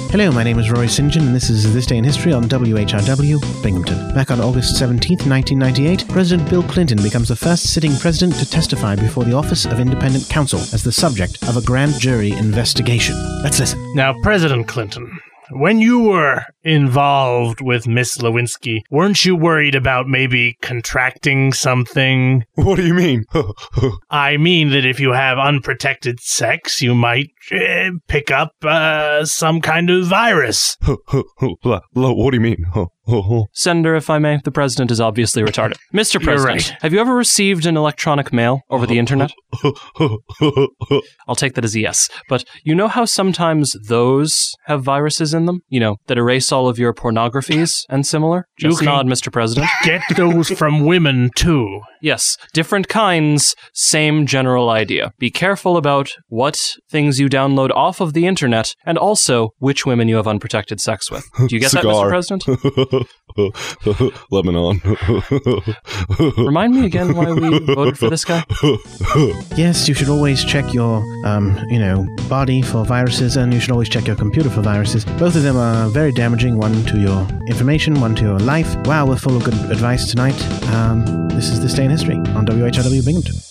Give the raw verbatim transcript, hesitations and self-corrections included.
Hello, my name is Roy St John, and this is This Day in History on W H R W, Binghamton. Back on August seventeenth, nineteen ninety-eight, President Bill Clinton becomes the first sitting president to testify before the Office of Independent Counsel as the subject of a grand jury investigation. Let's listen. Now, President Clinton, when you were involved with Miss Lewinsky, weren't you worried about maybe contracting something? What do you mean? I mean that if you have unprotected sex, you might uh, pick up uh, some kind of virus. What do you mean? Senator, if I may, the president is obviously retarded. Mister President, right. Have you ever received an electronic mail over the internet? I'll take that as a yes. But you know how sometimes those have viruses in them? You know, that erase all of your pornographies and similar? You Just can nod, Mister President. Get those from women, too. Yes, different kinds, same general idea. Be careful about what things you download off of the internet, and also which women you have unprotected sex with. Do you get that, Mister President? Lebanon. Remind me again why we voted for this guy? Yes, you should always check your, um, you know, body for viruses, and you should always check your computer for viruses. Both of them are very damaging, one to your information, one to your life. Wow, we're full of good advice tonight. Um, this is This Day in History on W H R W Binghamton.